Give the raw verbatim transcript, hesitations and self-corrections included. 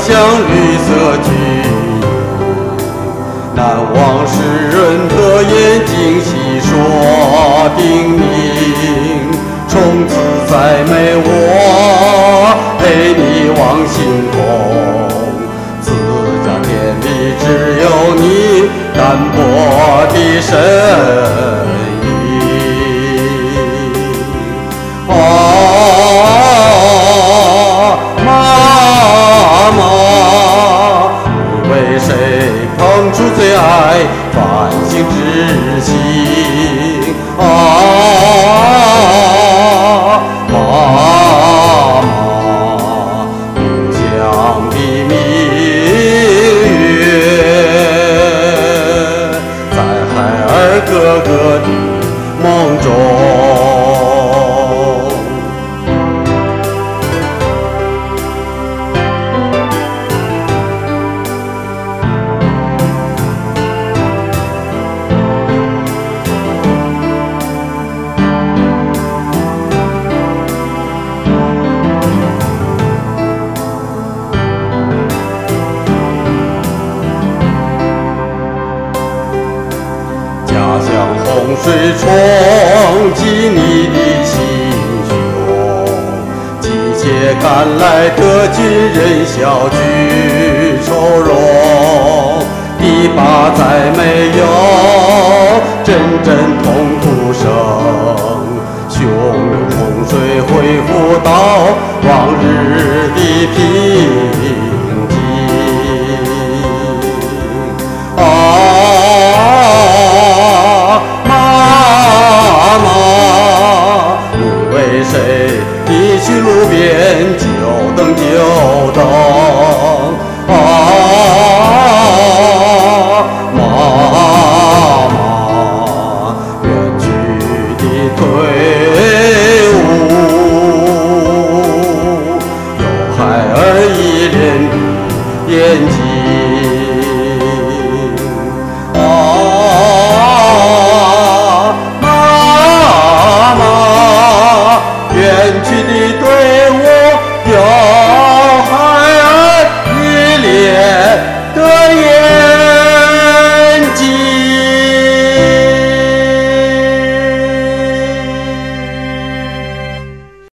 像绿色巨云，难忘诗人的眼睛细说叮咛，从此再没我陪你望星空，自家田里只有你单薄的身出最爱繁星之星啊，妈妈，故乡的明月，在孩儿哥哥的梦中。洪水冲击你的心胸，急切赶来的军人小举愁容，堤坝再没